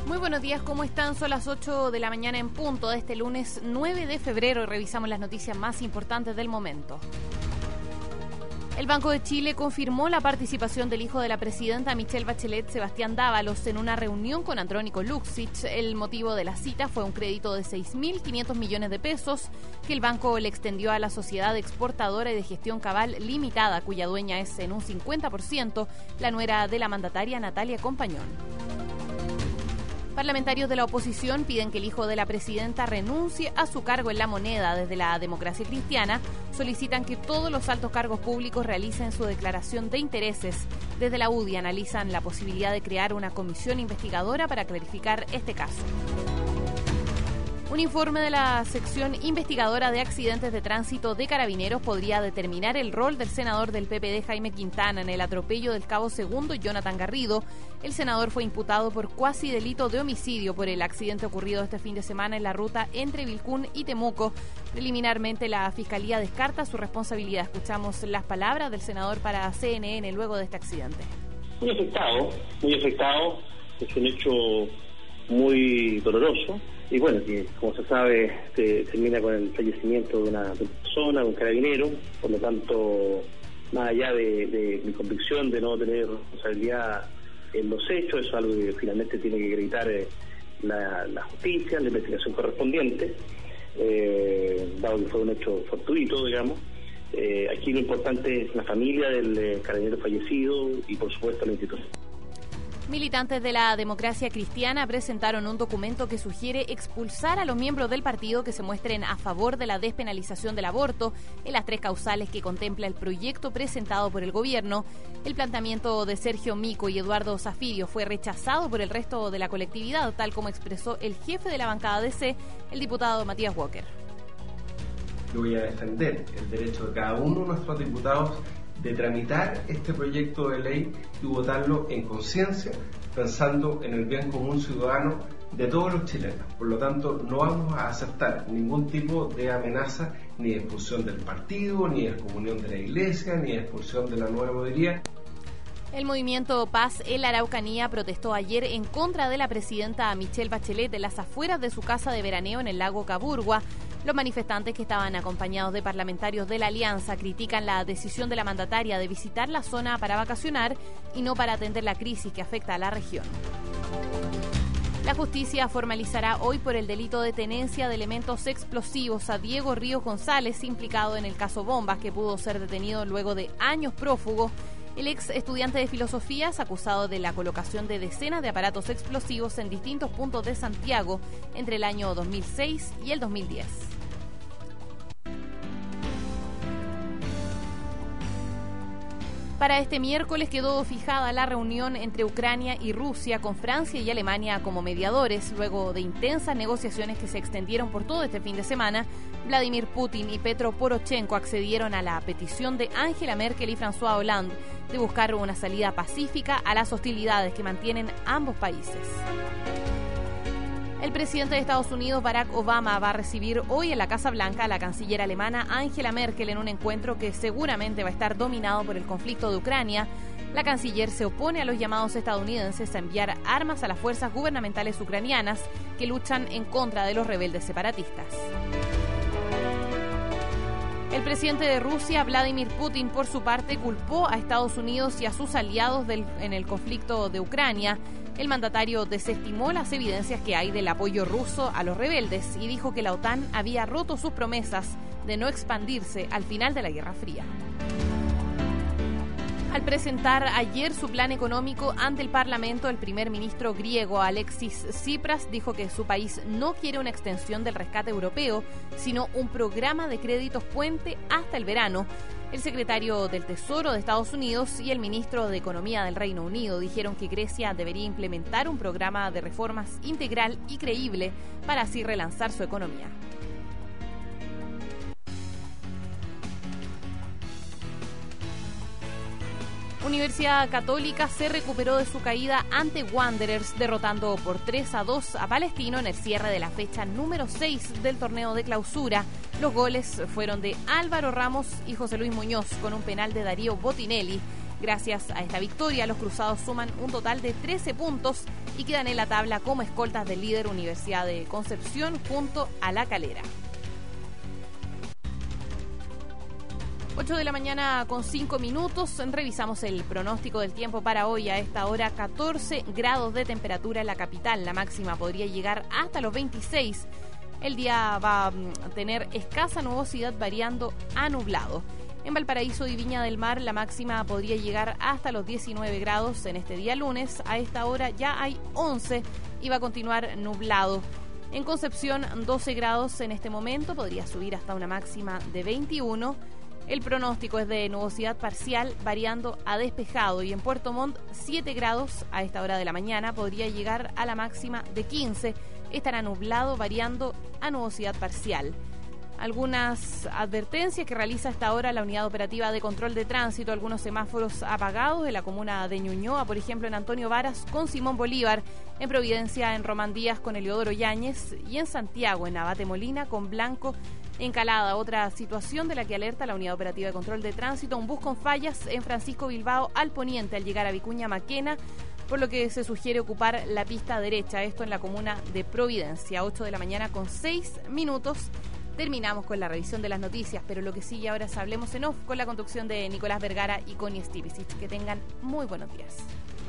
Muy buenos días, ¿cómo están? Son las 8 de la mañana en punto de este lunes 9 de febrero y revisamos las noticias más importantes del momento. El Banco de Chile confirmó la participación del hijo de la presidenta Michelle Bachelet, Sebastián Dávalos, en una reunión con Andrónico Luksic. El motivo de la cita fue un crédito de 6.500 millones de pesos que el banco le extendió a la Sociedad Exportadora y de Gestión Cabal Limitada, cuya dueña es en un 50% la nuera de la mandataria Natalia Compañón. Parlamentarios de la oposición piden que el hijo de la presidenta renuncie a su cargo en La Moneda. Desde la Democracia Cristiana solicitan que todos los altos cargos públicos realicen su declaración de intereses. Desde la UDI analizan la posibilidad de crear una comisión investigadora para clarificar este caso. Un informe de la sección investigadora de accidentes de tránsito de Carabineros podría determinar el rol del senador del PPD Jaime Quintana en el atropello del cabo segundo Jonathan Garrido. El senador fue imputado por cuasi delito de homicidio por el accidente ocurrido este fin de semana en la ruta entre Vilcún y Temuco. Preliminarmente la Fiscalía descarta su responsabilidad. Escuchamos las palabras del senador para CNN luego de este accidente. Muy afectado. Es un hecho muy doloroso. Y bueno, que como se sabe, termina con el fallecimiento de una persona, de un carabinero. Por lo tanto, más allá de mi convicción de no tener responsabilidad en los hechos, eso es algo que finalmente tiene que acreditar la justicia, la investigación correspondiente, dado que fue un hecho fortuito, digamos. Aquí lo importante es la familia del carabinero fallecido y, por supuesto, la institución. Militantes de la Democracia Cristiana presentaron un documento que sugiere expulsar a los miembros del partido que se muestren a favor de la despenalización del aborto en las 3 causales que contempla el proyecto presentado por el gobierno. El planteamiento de Sergio Mico y Eduardo Zafirio fue rechazado por el resto de la colectividad, tal como expresó el jefe de la bancada DC, el diputado Matías Walker. Yo voy a defender el derecho de cada uno de nuestros diputados de tramitar este proyecto de ley y votarlo en conciencia, pensando en el bien común ciudadano de todos los chilenos. Por lo tanto, no vamos a aceptar ningún tipo de amenaza, ni de expulsión del partido, ni de excomunión de la iglesia, ni de expulsión de la nueva mayoría. El movimiento Paz en la Araucanía protestó ayer en contra de la presidenta Michelle Bachelet en las afueras de su casa de veraneo en el lago Caburgua. Los manifestantes, que estaban acompañados de parlamentarios de la Alianza, critican la decisión de la mandataria de visitar la zona para vacacionar y no para atender la crisis que afecta a la región. La justicia formalizará hoy por el delito de tenencia de elementos explosivos a Diego Ríos González, implicado en el caso Bombas, que pudo ser detenido luego de años prófugo. El ex estudiante de filosofía es acusado de la colocación de decenas de aparatos explosivos en distintos puntos de Santiago entre el año 2006 y el 2010. Para este miércoles quedó fijada la reunión entre Ucrania y Rusia, con Francia y Alemania como mediadores. Luego de intensas negociaciones que se extendieron por todo este fin de semana, Vladimir Putin y Petro Poroshenko accedieron a la petición de Angela Merkel y François Hollande de buscar una salida pacífica a las hostilidades que mantienen ambos países. El presidente de Estados Unidos, Barack Obama, va a recibir hoy en la Casa Blanca a la canciller alemana Angela Merkel en un encuentro que seguramente va a estar dominado por el conflicto de Ucrania. La canciller se opone a los llamados estadounidenses a enviar armas a las fuerzas gubernamentales ucranianas que luchan en contra de los rebeldes separatistas. El presidente de Rusia, Vladimir Putin, por su parte, culpó a Estados Unidos y a sus aliados en el conflicto de Ucrania. El mandatario desestimó las evidencias que hay del apoyo ruso a los rebeldes y dijo que la OTAN había roto sus promesas de no expandirse al final de la Guerra Fría. Al presentar ayer su plan económico ante el Parlamento, el primer ministro griego Alexis Tsipras dijo que su país no quiere una extensión del rescate europeo, sino un programa de créditos puente hasta el verano. El secretario del Tesoro de Estados Unidos y el ministro de Economía del Reino Unido dijeron que Grecia debería implementar un programa de reformas integral y creíble para así relanzar su economía. Universidad Católica se recuperó de su caída ante Wanderers, derrotando por 3-2 a Palestino en el cierre de la fecha número 6 del torneo de clausura. Los goles fueron de Álvaro Ramos y José Luis Muñoz, con un penal de Darío Botinelli. Gracias a esta victoria, los cruzados suman un total de 13 puntos y quedan en la tabla como escoltas del líder Universidad de Concepción junto a La Calera. 8 de la mañana con 5 minutos, revisamos el pronóstico del tiempo para hoy. A esta hora 14 grados de temperatura en la capital, la máxima podría llegar hasta los 26. El día va a tener escasa nubosidad variando a nublado. En Valparaíso y Viña del Mar la máxima podría llegar hasta los 19 grados en este día lunes. A esta hora ya hay 11 y va a continuar nublado. En Concepción 12 grados en este momento, podría subir hasta una máxima de 21. El pronóstico es de nubosidad parcial variando a despejado y en Puerto Montt 7 grados a esta hora de la mañana, podría llegar a la máxima de 15. Estará nublado variando a nubosidad parcial. Algunas advertencias que realiza hasta ahora la Unidad Operativa de Control de Tránsito, algunos semáforos apagados en la comuna de Ñuñoa, por ejemplo en Antonio Varas con Simón Bolívar, en Providencia en Román Díaz con Eliodoro Yáñez y en Santiago en Abate Molina con Blanco Encalada. Otra situación de la que alerta la Unidad Operativa de Control de Tránsito, un bus con fallas en Francisco Bilbao al poniente al llegar a Vicuña Maquena, por lo que se sugiere ocupar la pista derecha, esto en la comuna de Providencia. 8 de la mañana con 6 minutos. Terminamos con la revisión de las noticias, pero lo que sigue ahora es Hablemos en Off con la conducción de Nicolás Vergara y Connie Stipicic. Que tengan muy buenos días.